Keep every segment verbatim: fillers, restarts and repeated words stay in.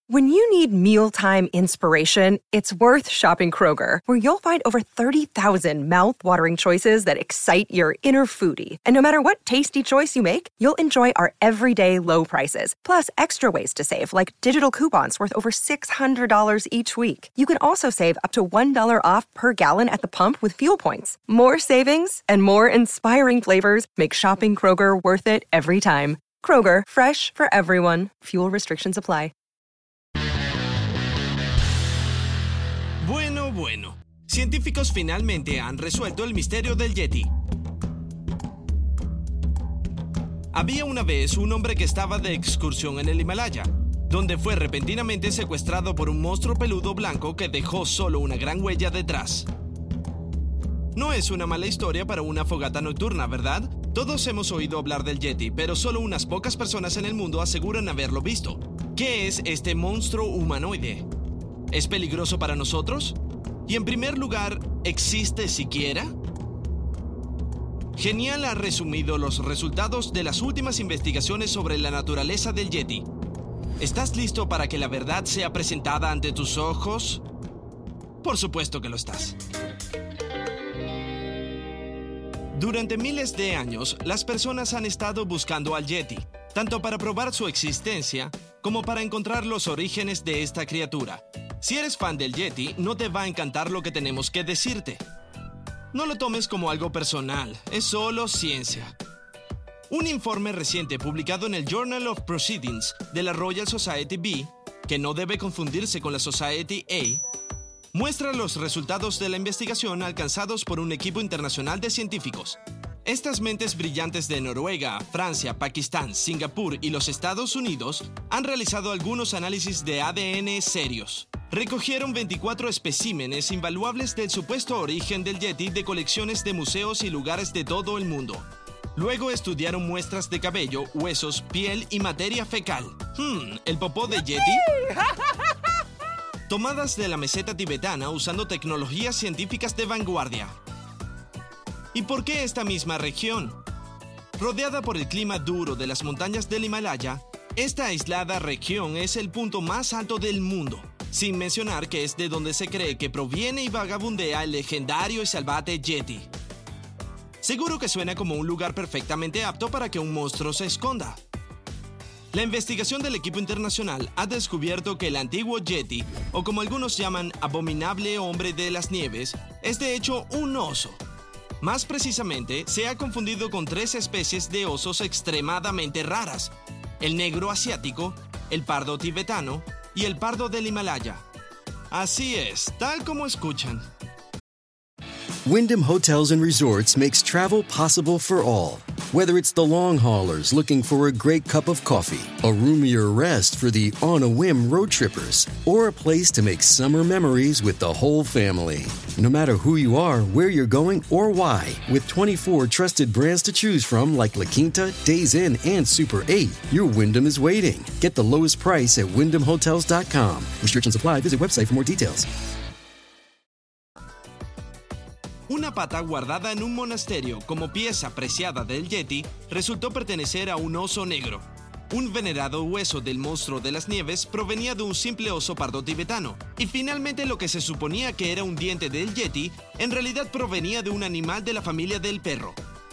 When you need mealtime inspiration, it's worth shopping Kroger, where you'll find over thirty thousand mouth-watering choices that excite your inner foodie. And no matter what tasty choice you make, you'll enjoy our everyday low prices, plus extra ways to save, like digital coupons worth over six hundred dollars each week. You can also save up to one dollar off per gallon at the pump with fuel points. More savings and more inspiring flavors make shopping Kroger worth it every time. Kroger, fresh for everyone. Fuel restrictions apply. Bueno, bueno. Científicos finalmente han resuelto el misterio del Yeti. Había una vez un hombre que estaba de excursión en el Himalaya, donde fue repentinamente secuestrado por un monstruo peludo blanco que dejó solo una gran huella detrás. No es una mala historia para una fogata nocturna, ¿verdad? Todos hemos oído hablar del Yeti, pero solo unas pocas personas en el mundo aseguran haberlo visto. ¿Qué es este monstruo humanoide? ¿Es peligroso para nosotros? Y en primer lugar, ¿existe siquiera? Genial ha resumido los resultados de las últimas investigaciones sobre la naturaleza del Yeti. ¿Estás listo para que la verdad sea presentada ante tus ojos? Por supuesto que lo estás. Durante miles de años, las personas han estado buscando al Yeti, tanto para probar su existencia como para encontrar los orígenes de esta criatura. Si eres fan del Yeti, no te va a encantar lo que tenemos que decirte. No lo tomes como algo personal, es solo ciencia. Un informe reciente publicado en el Journal of Proceedings de la Royal Society B, que no debe confundirse con la Society A, muestra los resultados de la investigación alcanzados por un equipo internacional de científicos. Estas mentes brillantes de Noruega, Francia, Pakistán, Singapur y los Estados Unidos han realizado algunos análisis de A D N serios. Recogieron veinticuatro especímenes invaluables del supuesto origen del Yeti de colecciones de museos y lugares de todo el mundo. Luego estudiaron muestras de cabello, huesos, piel y materia fecal. Hmm, ¿el popó de Yeti? Tomadas de la meseta tibetana usando tecnologías científicas de vanguardia. ¿Y por qué esta misma región? Rodeada por el clima duro de las montañas del Himalaya, esta aislada región es el punto más alto del mundo, sin mencionar que es de donde se cree que proviene y vagabundea el legendario y salvaje Yeti. Seguro que suena como un lugar perfectamente apto para que un monstruo se esconda. La investigación del equipo internacional ha descubierto que el antiguo Yeti, o como algunos llaman abominable hombre de las nieves, es de hecho un oso. Más precisamente, se ha confundido con tres especies de osos extremadamente raras: el negro asiático, el pardo tibetano y el pardo del Himalaya. Así es, tal como escuchan. Wyndham Hotels and Resorts makes travel possible for all. Whether it's the long haulers looking for a great cup of coffee, a roomier rest for the on-a-whim road trippers, or a place to make summer memories with the whole family. No matter who you are, where you're going, or why, with twenty-four trusted brands to choose from like La Quinta, Days Inn, and Super eight, your Wyndham is waiting. Get the lowest price at wyndham hotels dot com. Restrictions apply. Visit website for more details. Una pata guardada en un monasterio como pieza preciada del Yeti resultó pertenecer a un oso negro. Un venerado hueso del monstruo de las nieves provenía de un simple oso pardo tibetano. Y finalmente lo que se suponía que era un diente del Yeti, en realidad provenía de un animal de la familia del perro.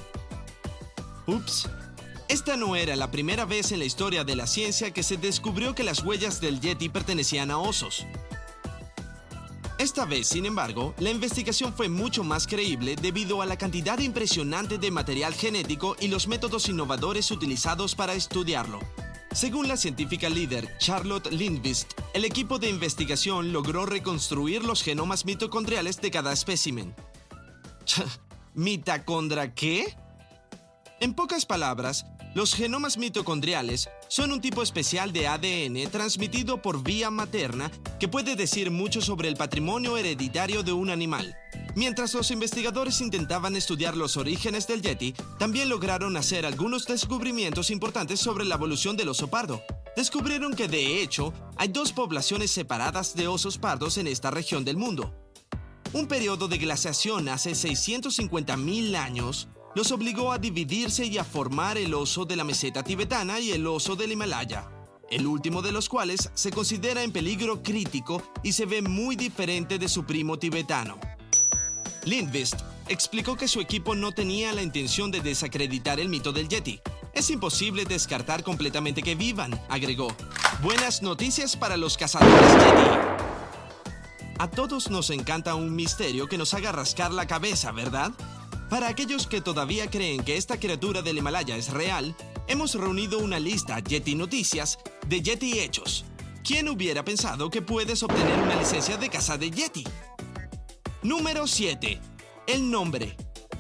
Ups. Esta no era la primera vez en la historia de la ciencia que se descubrió que las huellas del Yeti pertenecían a osos. Esta vez, sin embargo, la investigación fue mucho más creíble debido a la cantidad impresionante de material genético y los métodos innovadores utilizados para estudiarlo. Según la científica líder Charlotte Lindqvist, el equipo de investigación logró reconstruir los genomas mitocondriales de cada espécimen. ¿Mitocondria qué? En pocas palabras, los genomas mitocondriales son un tipo especial de A D N transmitido por vía materna que puede decir mucho sobre el patrimonio hereditario de un animal. Mientras los investigadores intentaban estudiar los orígenes del Yeti, también lograron hacer algunos descubrimientos importantes sobre la evolución del oso pardo. Descubrieron que, de hecho, hay dos poblaciones separadas de osos pardos en esta región del mundo. Un periodo de glaciación hace seiscientos cincuenta mil años los obligó a dividirse y a formar el oso de la meseta tibetana y el oso del Himalaya. el último de los cuales se considera en peligro crítico y se ve muy diferente de su primo tibetano. Lindqvist explicó que su equipo no tenía la intención de desacreditar el mito del Yeti. Es imposible descartar completamente que vivan, agregó. Buenas noticias para los cazadores Yeti. A todos nos encanta un misterio que nos haga rascar la cabeza, ¿verdad? Para aquellos que todavía creen que esta criatura del Himalaya es real, hemos reunido una lista Yeti Noticias de Yeti Hechos. ¿Quién hubiera pensado que puedes obtener una licencia de caza de Yeti? Número siete. El nombre.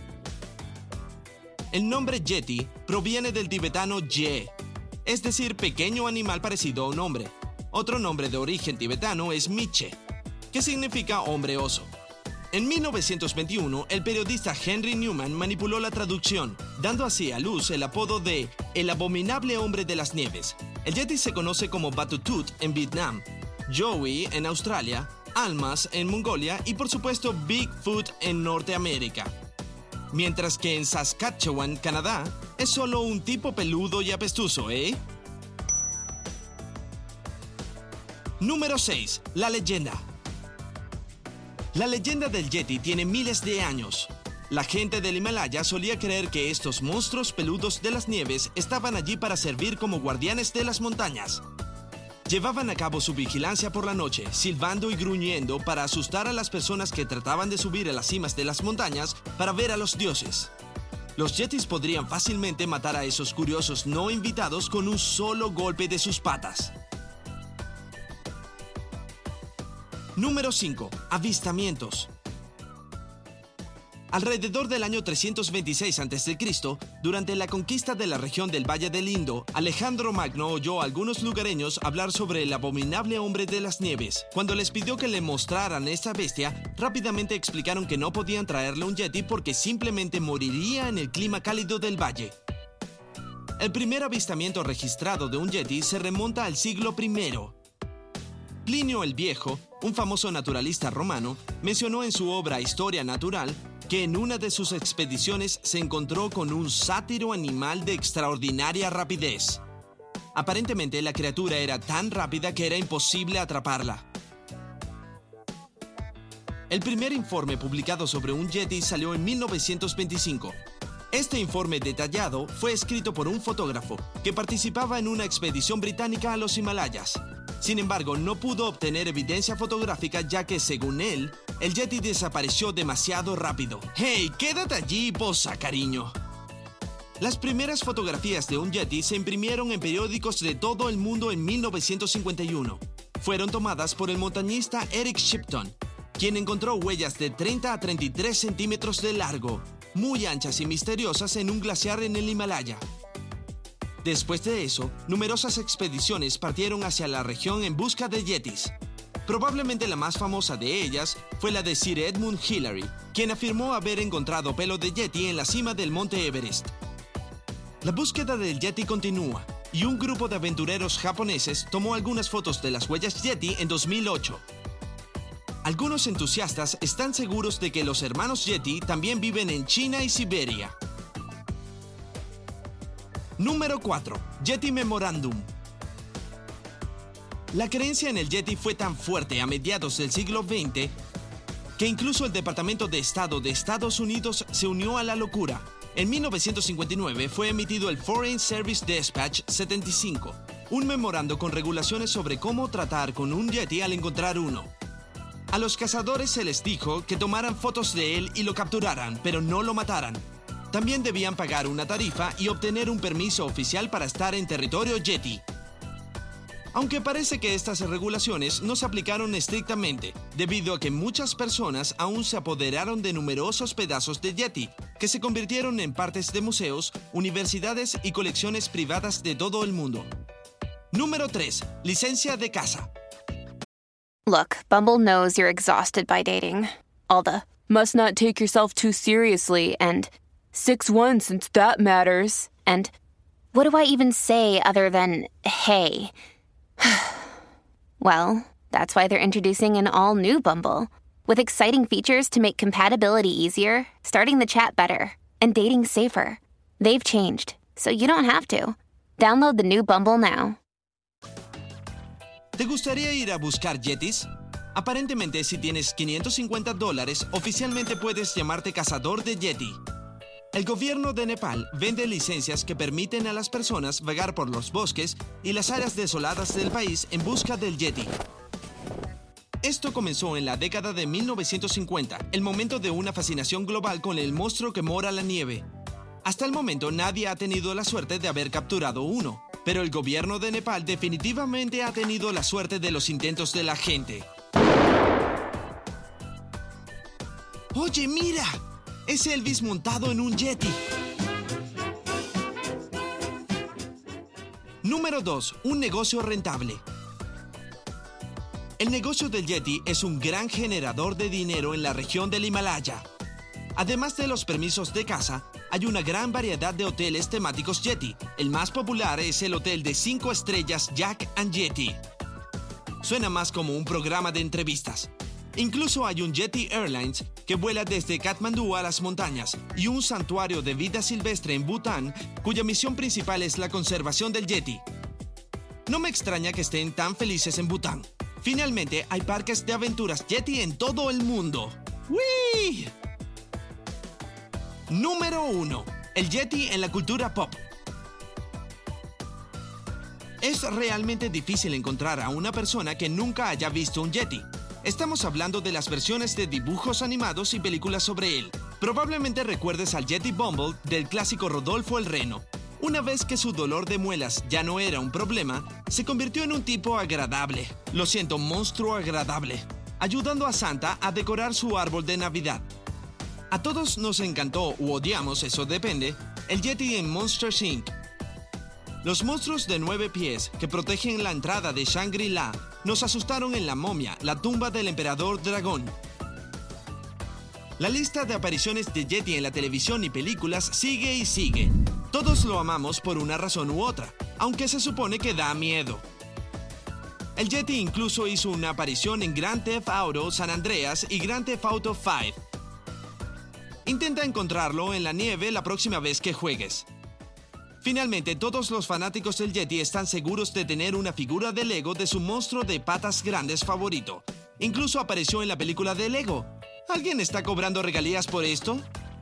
El nombre Yeti proviene del tibetano Ye, es decir, pequeño animal parecido a un hombre. Otro nombre de origen tibetano es Miche, que significa hombre oso. En mil novecientos veintiuno, el periodista Henry Newman manipuló la traducción, dando así a luz el apodo de El abominable hombre de las nieves. El Yeti se conoce como Batutut en Vietnam, Joey en Australia, Almas en Mongolia y por supuesto Bigfoot en Norteamérica. Mientras que en Saskatchewan, Canadá, es solo un tipo peludo y apestoso, ¿eh? Número seis. La leyenda. La leyenda del Yeti tiene miles de años. La gente del Himalaya solía creer que estos monstruos peludos de las nieves estaban allí para servir como guardianes de las montañas. Llevaban a cabo su vigilancia por la noche, silbando y gruñendo para asustar a las personas que trataban de subir a las cimas de las montañas para ver a los dioses. Los yetis podrían fácilmente matar a esos curiosos no invitados con un solo golpe de sus patas. Número cinco. Avistamientos. Alrededor del año trescientos veintiséis antes de Cristo, durante la conquista de la región del Valle del Indo, Alejandro Magno oyó a algunos lugareños hablar sobre el abominable hombre de las nieves. Cuando les pidió que le mostraran esta bestia, rápidamente explicaron que no podían traerle un yeti porque simplemente moriría en el clima cálido del valle. El primer avistamiento registrado de un yeti se remonta al siglo primero. Plinio el Viejo, un famoso naturalista romano, mencionó en su obra Historia Natural que en una de sus expediciones se encontró con un sátiro animal de extraordinaria rapidez. Aparentemente la criatura era tan rápida que era imposible atraparla. El primer informe publicado sobre un yeti salió en mil novecientos veinticinco. Este informe detallado fue escrito por un fotógrafo que participaba en una expedición británica a los Himalayas. Sin embargo, no pudo obtener evidencia fotográfica ya que, según él, el yeti desapareció demasiado rápido. ¡Hey, quédate allí y posa, cariño! Las primeras fotografías de un yeti se imprimieron en periódicos de todo el mundo en mil novecientos cincuenta y uno. Fueron tomadas por el montañista Eric Shipton, quien encontró huellas de treinta a treinta y tres centímetros de largo, muy anchas y misteriosas en un glaciar en el Himalaya. Después de eso, numerosas expediciones partieron hacia la región en busca de yetis. Probablemente la más famosa de ellas fue la de Sir Edmund Hillary, quien afirmó haber encontrado pelo de yeti en la cima del monte Everest. La búsqueda del yeti continúa, y un grupo de aventureros japoneses tomó algunas fotos de las huellas yeti en dos mil ocho. Algunos entusiastas están seguros de que los hermanos yeti también viven en China y Siberia. Número cuatro. Yeti Memorandum. La creencia en el yeti fue tan fuerte a mediados del siglo veinte que incluso el Departamento de Estado de Estados Unidos se unió a la locura. En mil novecientos cincuenta y nueve fue emitido el Foreign Service Dispatch setenta y cinco, un memorando con regulaciones sobre cómo tratar con un yeti al encontrar uno. A los cazadores se les dijo que tomaran fotos de él y lo capturaran, pero no lo mataran. También debían pagar una tarifa y obtener un permiso oficial para estar en territorio yeti. Aunque parece que estas regulaciones no se aplicaron estrictamente, debido a que muchas personas aún se apoderaron de numerosos pedazos de yeti, que se convirtieron en partes de museos, universidades y colecciones privadas de todo el mundo. Número tres. Licencia de caza. Look, Bumble knows you're exhausted by dating. All the, must not take yourself too seriously, and six one since that matters. And what do I even say other than, hey? Well, that's why they're introducing an all-new Bumble, with exciting features to make compatibility easier, starting the chat better, and dating safer. They've changed, so you don't have to. Download the new Bumble now. ¿Te gustaría ir a buscar yetis? Aparentemente, si tienes quinientos cincuenta dólares, oficialmente puedes llamarte cazador de yeti. El gobierno de Nepal vende licencias que permiten a las personas vagar por los bosques y las áreas desoladas del país en busca del yeti. Esto comenzó en la década de mil novecientos cincuenta, el momento de una fascinación global con el monstruo que mora la nieve. Hasta el momento nadie ha tenido la suerte de haber capturado uno, pero el gobierno de Nepal definitivamente ha tenido la suerte de los intentos de la gente. ¡Oye, mira! Es Elvis montado en un yeti. Número dos. Un negocio rentable. El negocio del yeti es un gran generador de dinero en la región del Himalaya. Además de los permisos de caza, hay una gran variedad de hoteles temáticos Yeti. El más popular es el hotel de cinco estrellas Jack and Yeti. Suena más como un programa de entrevistas. Incluso hay un Yeti Airlines que vuela desde Katmandú a las montañas y un santuario de vida silvestre en Bután cuya misión principal es la conservación del Yeti. No me extraña que estén tan felices en Bután. Finalmente, hay parques de aventuras Yeti en todo el mundo. ¡Wii! Número uno. El Yeti en la cultura pop. Es realmente difícil encontrar a una persona que nunca haya visto un Yeti. Estamos hablando de las versiones de dibujos animados y películas sobre él. Probablemente recuerdes al Yeti Bumble del clásico Rodolfo el Reno. Una vez que su dolor de muelas ya no era un problema, se convirtió en un tipo agradable. Lo siento, monstruo agradable. Ayudando a Santa a decorar su árbol de Navidad. A todos nos encantó u odiamos, eso depende, el Yeti en Monsters incorporated. Los monstruos de nueve pies que protegen la entrada de Shangri-La nos asustaron en La momia, la tumba del emperador dragón. La lista de apariciones de Yeti en la televisión y películas sigue y sigue. Todos lo amamos por una razón u otra, aunque se supone que da miedo. El Yeti incluso hizo una aparición en Grand Theft Auto San Andreas y Grand Theft Auto cinco. Intenta encontrarlo en la nieve la próxima vez que juegues. Finalmente, todos los fanáticos del Yeti están seguros de tener una figura de Lego de su monstruo de patas grandes favorito. Incluso apareció en la película de Lego. ¿Alguien está cobrando regalías por esto?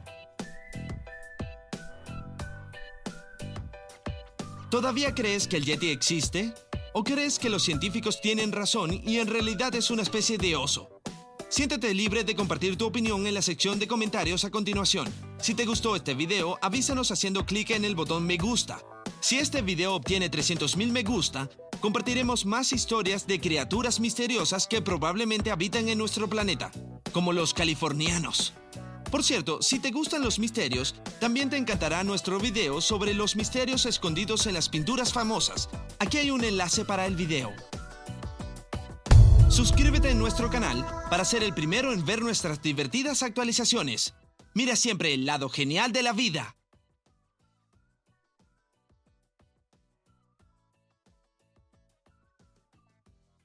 ¿Todavía crees que el Yeti existe? ¿O crees que los científicos tienen razón y en realidad es una especie de oso? Siéntete libre de compartir tu opinión en la sección de comentarios a continuación. Si te gustó este video, avísanos haciendo clic en el botón me gusta. Si este video obtiene trescientos mil me gusta, compartiremos más historias de criaturas misteriosas que probablemente habitan en nuestro planeta, como los californianos. Por cierto, si te gustan los misterios, también te encantará nuestro video sobre los misterios escondidos en las pinturas famosas. Aquí hay un enlace para el video. Suscríbete en nuestro canal para ser el primero en ver nuestras divertidas actualizaciones. Mira siempre el lado genial de la vida.